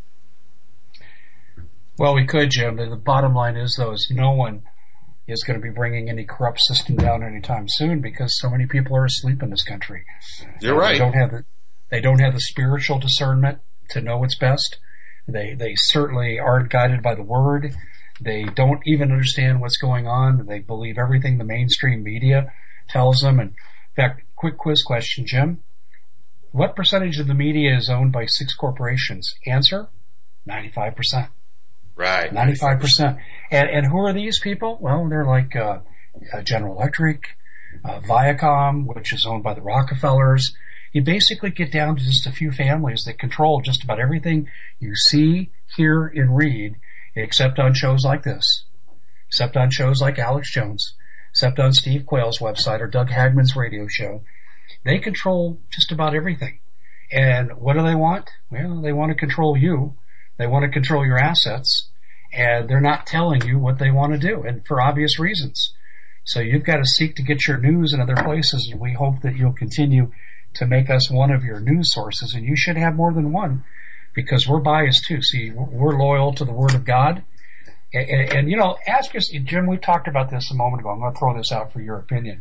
Well, we could, Jim. But the bottom line is, though, is no one is going to be bringing any corrupt system down anytime soon because so many people are asleep in this country. You're right. They don't have the, they don't have the spiritual discernment to know what's best. They, they certainly aren't guided by the word. They don't even understand what's going on. They believe everything the mainstream media tells them. And in fact, quick quiz question, Jim. What percentage of the media is owned by six corporations? Answer, ninety-five percent. Right. ninety-five percent. And, and who are these people? Well, they're like, uh, uh General Electric, uh, Viacom, which is owned by the Rockefellers. You basically get down to just a few families that control just about everything you see, hear, and read, except on shows like this, except on shows like Alex Jones, except on Steve Quayle's website or Doug Hagman's radio show. They control just about everything. And what do they want? Well, they want to control you. They want to control your assets, and they're not telling you what they want to do, and for obvious reasons. So you've got to seek to get your news in other places, and we hope that you'll continue to make us one of your news sources, and you should have more than one, because we're biased too. See, we're loyal to the Word of God. And, and, and you know, ask us, Jim, we talked about this a moment ago. I'm going to throw this out for your opinion.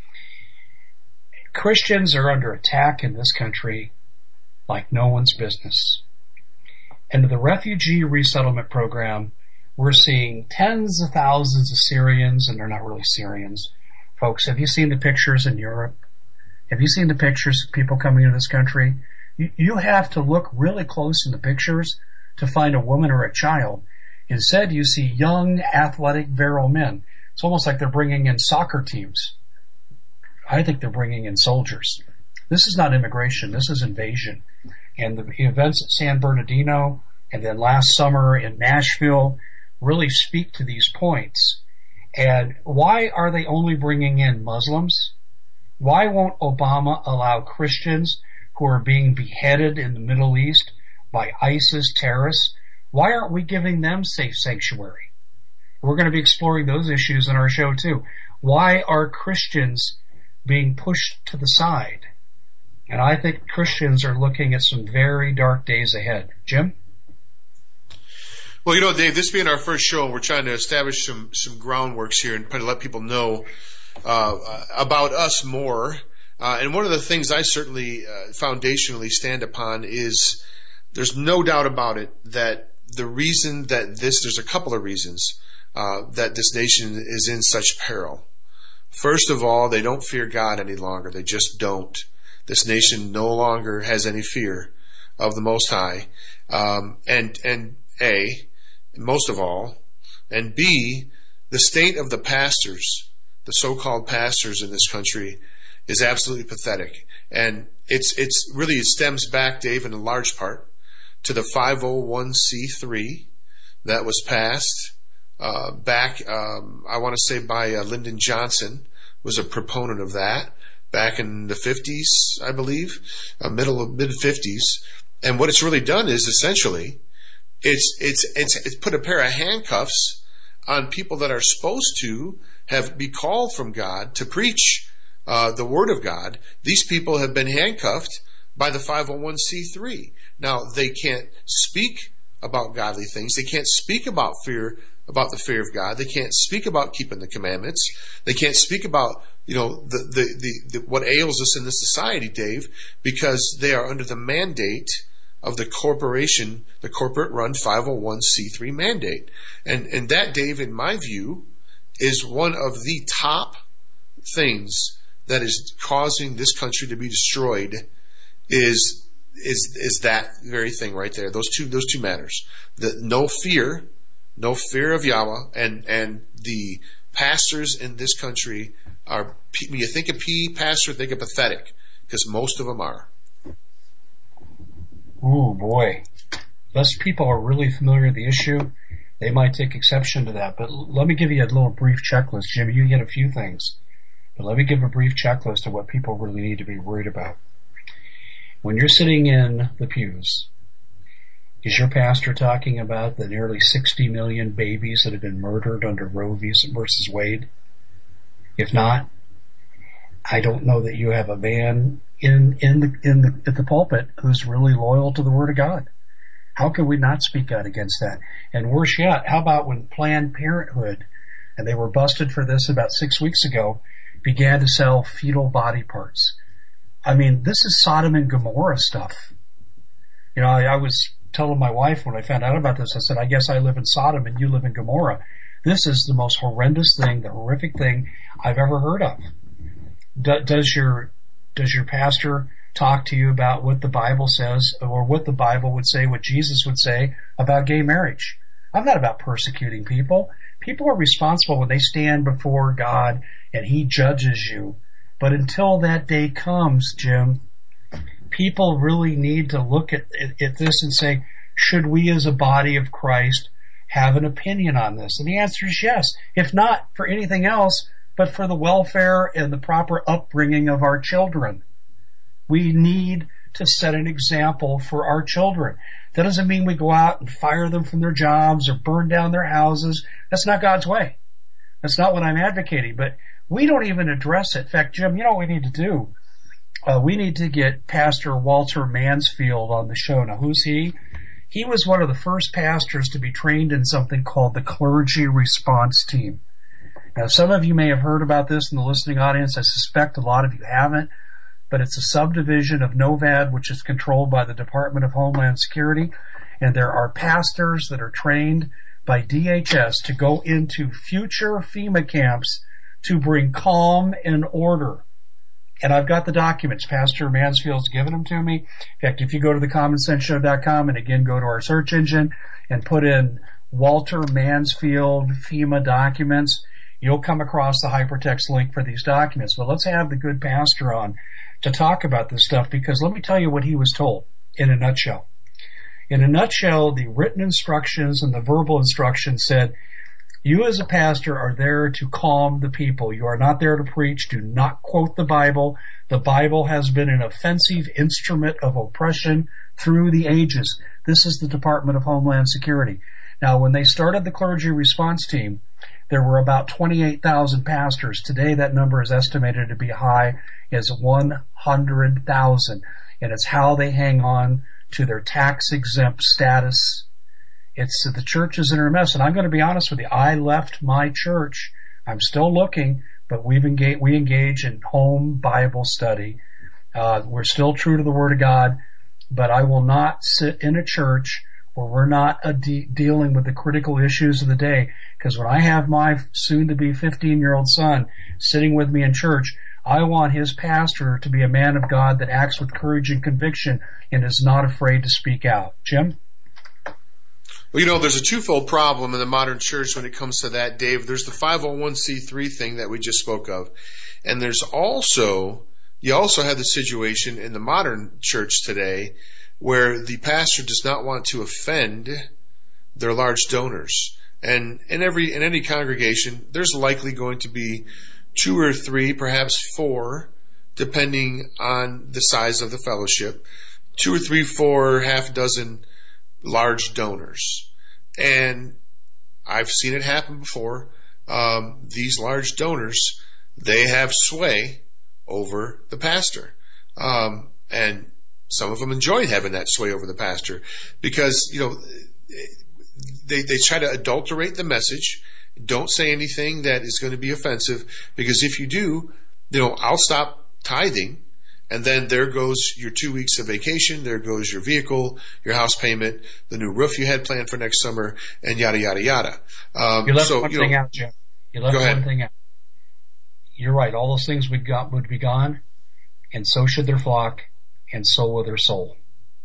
Christians are under attack in this country like no one's business. And the refugee resettlement program, we're seeing tens of thousands of Syrians, and they're not really Syrians. Folks, have you seen the pictures in Europe? Have you seen the pictures of people coming into this country? You, you have to look really close in the pictures to find a woman or a child. Instead, you see young, athletic, virile men. It's almost like they're bringing in soccer teams. I think they're bringing in soldiers. This is not immigration. This is invasion. And the events at San Bernardino and then last summer in Nashville really speak to these points. And why are they only bringing in Muslims? Why won't Obama allow Christians who are being beheaded in the Middle East by ISIS terrorists? Why aren't we giving them safe sanctuary? We're going to be exploring those issues in our show too. Why are Christians being pushed to the side? And I think Christians are looking at some very dark days ahead. Jim? Well, you know, Dave, this being our first show, we're trying to establish some, some groundworks here and kind of let people know uh, about us more. Uh, and one of the things I certainly uh, foundationally stand upon is there's no doubt about it that the reason that this, there's a couple of reasons uh, that this nation is in such peril. First of all, they don't fear God any longer. They just don't. This nation no longer has any fear of the Most High. Um, and, and A, most of all, and B, the state of the pastors, the so-called pastors in this country, is absolutely pathetic. And it's, it's really, it stems back, Dave, in a large part to the five oh one c three that was passed, uh, back, um, I want to say by uh, Lyndon Johnson was a proponent of that. Back in the fifties, I believe, uh, middle of mid fifties, and what it's really done is essentially, it's it's it's it's put a pair of handcuffs on people that are supposed to have be called from God to preach uh, the Word of God. These people have been handcuffed by the five oh one c three. Now they can't speak about godly things. They can't speak about fear, about the fear of God. They can't speak about keeping the commandments. They can't speak about, you know, the, the, the, the, what ails us in this society, Dave, because they are under the mandate of the corporation, the corporate run five oh one c three mandate. And, and that, Dave, in my view, is one of the top things that is causing this country to be destroyed is, is, is that very thing right there. Those two, those two matters. The no fear, no fear of Yahweh, and, and the pastors in this country are, when you think of P E pastor, think of pathetic, because most of them are. Oh boy. Unless people are really familiar with the issue, they might take exception to that. But l- let me give you a little brief checklist, Jimmy. You get a few things. But let me give a brief checklist of what people really need to be worried about. When you're sitting in the pews, is your pastor talking about the nearly sixty million babies that have been murdered under Roe versus Wade? If not, I don't know that you have a man in in the in the at the pulpit who's really loyal to the Word of God. How can we not speak out against that? And worse yet, how about when Planned Parenthood, and they were busted for this about six weeks ago, began to sell fetal body parts? I mean, this is Sodom and Gomorrah stuff. You know, I, I was telling my wife when I found out about this, I said, I guess I live in Sodom and you live in Gomorrah. This is the most horrendous thing, the horrific thing I've ever heard of. Do, does your does your pastor talk to you about what the Bible says, or what the Bible would say, what Jesus would say about gay marriage? I'm not about persecuting people. People are responsible when they stand before God and He judges you. But until that day comes, Jim, people really need to look at, at, at this and say, should we as a body of Christ have an opinion on this? And the answer is yes. If not for anything else, but for the welfare and the proper upbringing of our children. We need to set an example for our children. That doesn't mean we go out and fire them from their jobs or burn down their houses. That's not God's way. That's not what I'm advocating. But we don't even address it. In fact, Jim, you know what we need to do? Uh, we need to get Pastor Walter Mansfield on the show. Now, who's he? He was one of the first pastors to be trained in something called the Clergy Response Team. Now, some of you may have heard about this in the listening audience. I suspect a lot of you haven't. But it's a subdivision of NOVAD, which is controlled by the Department of Homeland Security. And there are pastors that are trained by D H S to go into future FEMA camps to bring calm and order. And I've got the documents. Pastor Mansfield's given them to me. In fact, if you go to the common sense show dot com and again go to our search engine and put in Walter Mansfield FEMA documents, you'll come across the hypertext link for these documents. But let's have the good pastor on to talk about this stuff, because let me tell you what he was told in a nutshell. In a nutshell, the written instructions and the verbal instructions said, you as a pastor are there to calm the people. You are not there to preach. Do not quote the Bible. The Bible has been an offensive instrument of oppression through the ages. This is the Department of Homeland Security. Now, when they started the Clergy Response Team, there were about twenty-eight thousand pastors. Today, that number is estimated to be high as one hundred thousand. And it's how they hang on to their tax-exempt status. It's the church is in a mess. And I'm going to be honest with you. I left my church. I'm still looking, but we've engaged, we engage in home Bible study. Uh, we're still true to the Word of God, but I will not sit in a church where we're not a de- dealing with the critical issues of the day. Because when I have my soon-to-be fifteen-year-old son sitting with me in church, I want his pastor to be a man of God that acts with courage and conviction and is not afraid to speak out. Jim? Well, you know, there's a twofold problem in the modern church when it comes to that, Dave. There's the five oh one c three thing that we just spoke of. And there's also, you also have the situation in the modern church today where the pastor does not want to offend their large donors. And in every, in any congregation, there's likely going to be two or three, perhaps four, depending on the size of the fellowship, two or three, four, half a dozen large donors. And I've seen it happen before. Um, these large donors, they have sway over the pastor. Um, and some of them enjoy having that sway over the pastor because, you know, they, they try to adulterate the message. Don't say anything that is going to be offensive, because if you do, you know, I'll stop tithing, and then there goes your two weeks of vacation, there goes your vehicle, your house payment, the new roof you had planned for next summer, and yada, yada, yada. Um, you left so, one you thing know, out, Jim. You left go one ahead. thing out. You're right. All those things would, got, would be gone, and so should their flock, and so will their soul.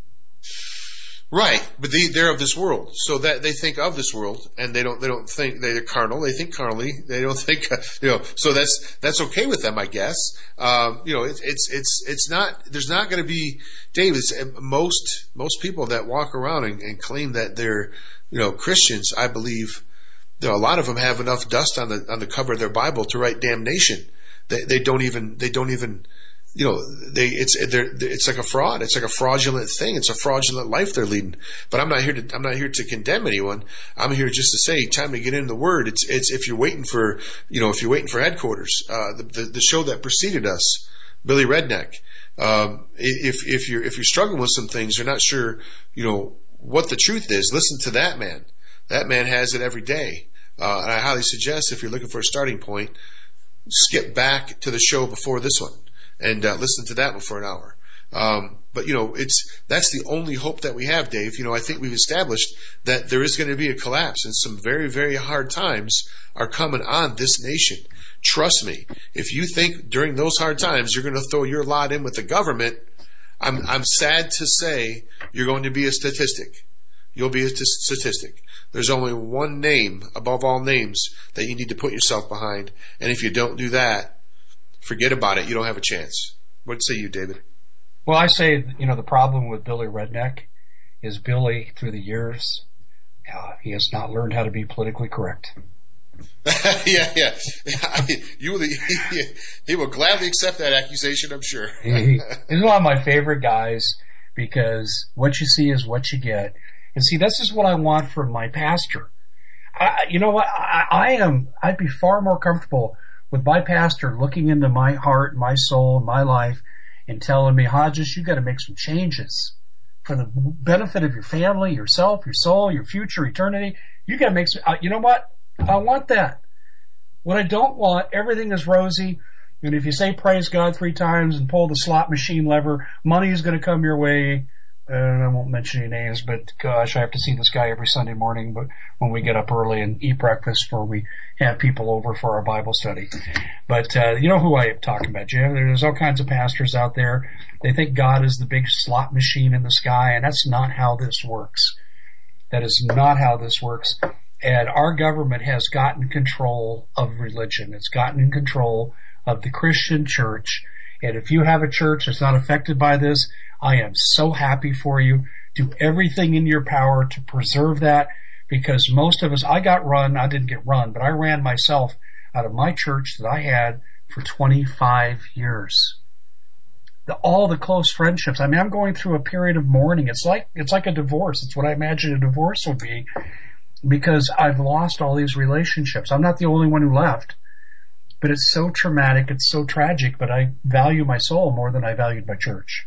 Right, but they, they're of this world, so that they think of this world, and they don't. They don't think they're carnal. They think carnally. They don't think, you know. So that's that's okay with them, I guess. Um, you know, it, it's it's it's not. There's not going to be, Dave. It's, most most people that walk around and, and claim that they're, you know, Christians. I believe, you know, a lot of them have enough dust on the on the cover of their Bible to write damnation. they, they don't even, they don't even, you know, they, it's, they're, it's like a fraud. It's like a fraudulent thing. It's a fraudulent life they're leading. But I'm not here to, I'm not here to condemn anyone. I'm here just to say, time to get into the word. It's, it's, if you're waiting for, you know, if you're waiting for headquarters, uh, the, the, the show that preceded us, Billy Redneck, um, if, if you're, if you're struggling with some things, you're not sure, you know, what the truth is, listen to that man. That man has it every day. Uh, and I highly suggest if you're looking for a starting point, skip back to the show before this one and uh, listen to that one for an hour. Um, but you know, it's, that's the only hope that we have, Dave. You know, I think we've established that there is going to be a collapse and some very, very hard times are coming on this nation. Trust me, if you think during those hard times you're going to throw your lot in with the government, I'm, I'm sad to say you're going to be a statistic. You'll be a t- statistic. There's only one name above all names that you need to put yourself behind. And if you don't do that, forget about it. You don't have a chance. What say you, David? Well, I say, you know, the problem with Billy Redneck is Billy, through the years, uh, he has not learned how to be politically correct. yeah, yeah. I mean, you will, he, he will gladly accept that accusation, I'm sure. he, he's one of my favorite guys because what you see is what you get. And see, this is what I want from my pastor. I, you know what? I, I am, I'd be far more comfortable with my pastor looking into my heart, my soul, my life and telling me, Hodges, you got to make some changes for the benefit of your family, yourself, your soul, your future, eternity. You got to make some, uh, you know what? I want that. What I don't want, everything is rosy. And if you say praise God three times and pull the slot machine lever, money is going to come your way. And I won't mention any names, but gosh, I have to see this guy every Sunday morning, but when we get up early and eat breakfast before we have people over for our Bible study. But, uh, you know who I am talking about, Jim. There's all kinds of pastors out there. They think God is the big slot machine in the sky, and that's not how this works. That is not how this works. And our government has gotten control of religion. It's gotten in control of the Christian church. And if you have a church that's not affected by this, I am so happy for you. Do everything in your power to preserve that, because most of us, I got run, I didn't get run, but I ran myself out of my church that I had for twenty-five years. The, all the close friendships. I mean, I'm going through a period of mourning. It's like, it's like a divorce. It's what I imagine a divorce would be, because I've lost all these relationships. I'm not the only one who left, but it's so traumatic. It's so tragic, but I value my soul more than I valued my church.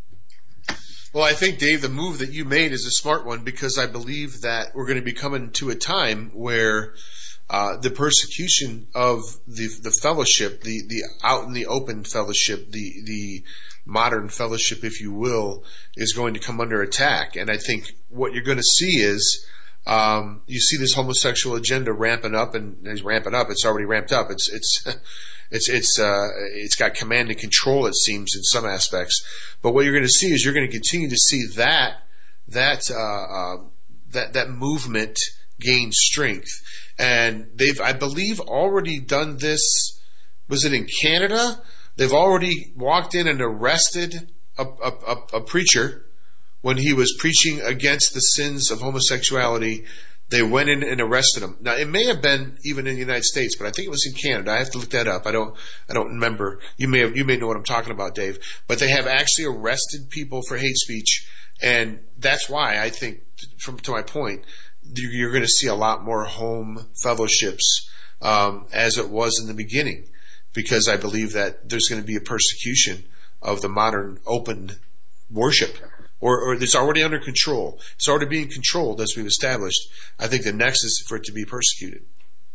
Well, I think, Dave, the move that you made is a smart one, because I believe that we're going to be coming to a time where uh, the persecution of the the fellowship, the, the out in the open fellowship, the the modern fellowship, if you will, is going to come under attack. And I think what you're going to see is um, you see this homosexual agenda ramping up, and it's ramping up. It's already ramped up. It's it's it's it's uh, it's got command and control, it seems, in some aspects. But what you're going to see is you're going to continue to see that that uh, uh, that that movement gain strength, and they've, I believe, already done this. Was it in Canada? They've already walked in and arrested a, a, a, a preacher when he was preaching against the sins of homosexuality. They went in and arrested him. Now, it may have been even in the United States, but I think it was in Canada. I have to look that up. I don't, I don't remember. You may have, you may know what I'm talking about, Dave. But they have actually arrested people for hate speech, and that's why I think, from to my point, you're going to see a lot more home fellowships um, as it was in the beginning, because I believe that there's going to be a persecution of the modern open worship. Or, or it's already under control. It's already being controlled, as we've established. I think the next is for it to be persecuted.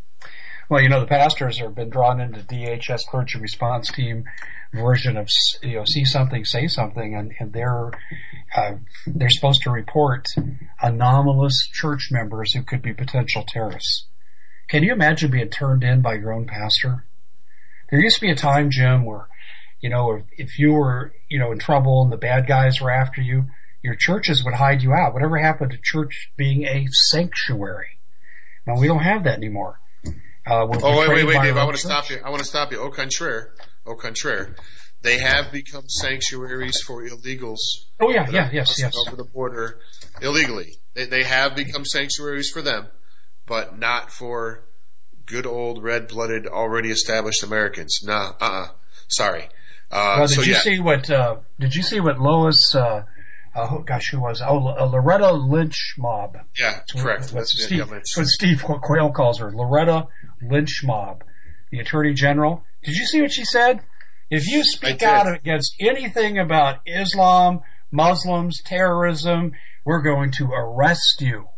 Well, you know, the pastors have been drawn into D H S Clergy Response Team version of, you know, see something, say something, and, and they're uh, they're supposed to report anomalous church members who could be potential terrorists. Can you imagine being turned in by your own pastor? There used to be a time, Jim, where, you know, if you were, you know, in trouble and the bad guys were after you, your churches would hide you out. Whatever happened to church being a sanctuary? Now, we don't have that anymore. Uh, we're oh, wait, wait, wait, Dave, I want to church. stop you. I want to stop you. Au contraire. Au contraire. They have become sanctuaries for illegals. Oh, yeah, yeah, yes, yes. Over the border illegally. They, they have become sanctuaries for them, but not for good old red-blooded, already established Americans. Nah, uh-uh. Sorry. Uh, well, did so, you yeah. see what, uh, did you see what Lois, uh, uh, gosh, who was, oh, uh, Loretta Lynch Mob. Yeah, That's correct. What, That's, Steve, yeah, that's what Steve Quayle calls her, Loretta Lynch Mob, the Attorney General. Did you see what she said? If you speak out against anything about Islam, Muslims, terrorism, we're going to arrest you.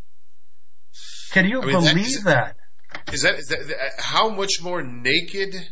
Can you I mean, believe is that? Is that, is that how much more naked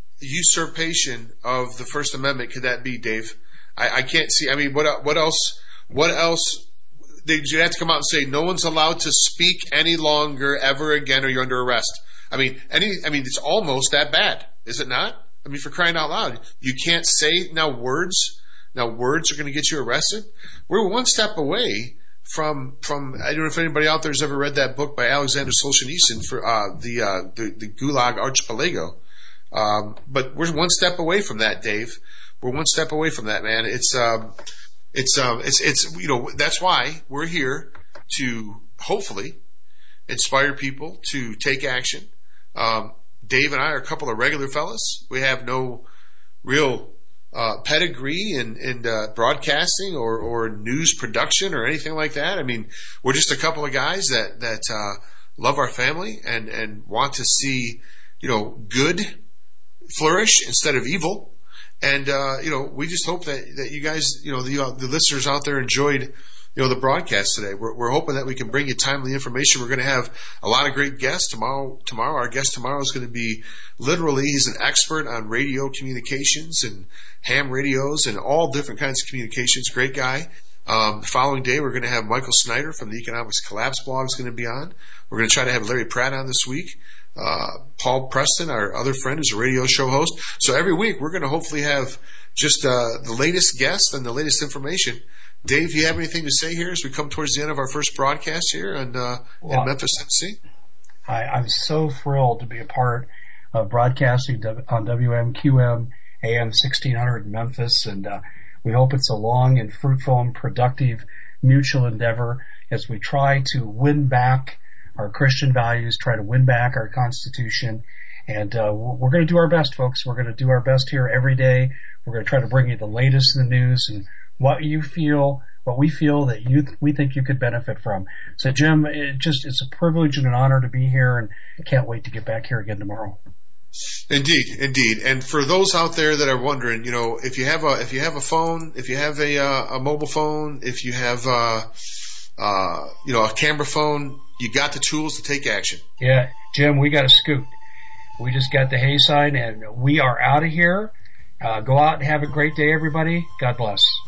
usurpation of the First Amendment could that be, Dave? I, I can't see. I mean, what what else? What else? They would have to come out and say no one's allowed to speak any longer ever again, or you're under arrest. I mean, any. I mean, it's almost that bad, is it not? I mean, for crying out loud, you can't say now words. Now words are going to get you arrested. We're one step away from from. I don't know if anybody out there has ever read that book by Alexander Solzhenitsyn for uh, the, uh, the the Gulag Archipelago. Um, but we're one step away from that, Dave. We're one step away from that, man. It's um, it's um, it's it's you know that's why we're here to hopefully inspire people to take action. Um, Dave and I are a couple of regular fellas. We have no real uh, pedigree in, in uh, broadcasting or, or news production or anything like that. I mean, we're just a couple of guys that that uh, love our family and, and want to see, you know, good flourish instead of evil. And uh, you know, we just hope that, that you guys, you know, the uh, the listeners out there enjoyed, you know, the broadcast today. We're, we're hoping that we can bring you timely information. We're going to have a lot of great guests tomorrow. Tomorrow, our guest tomorrow is going to be literally, he's an expert on radio communications and ham radios and all different kinds of communications. Great guy. Um, the following day, we're going to have Michael Snyder from the Economics Collapse blog is going to be on. We're going to try to have Larry Pratt on this week. Uh, Paul Preston, our other friend, who's a radio show host. So every week, we're going to hopefully have just uh, the latest guests and the latest information. Dave, you have anything to say here as we come towards the end of our first broadcast here in, uh, well, in Memphis, Tennessee? I, I'm so thrilled to be a part of broadcasting on W M Q M A M sixteen hundred in Memphis, and uh, we hope it's a long and fruitful and productive mutual endeavor as we try to win back our Christian values, try to win back our Constitution, and uh, we're going to do our best, folks. We're going to do our best here every day. We're going to try to bring you the latest in the news and what you feel, what we feel that you we think you could benefit from. So, Jim, it just it's a privilege and an honor to be here, and I can't wait to get back here again tomorrow. Indeed, indeed. And for those out there that are wondering, you know, if you have a if you have a phone, if you have a uh, a mobile phone, if you have uh, uh, you know a camera phone, you got the tools to take action. Yeah, Jim, we got a scoot. We just got the hay sign, and we are out of here. Uh, go out and have a great day, everybody. God bless.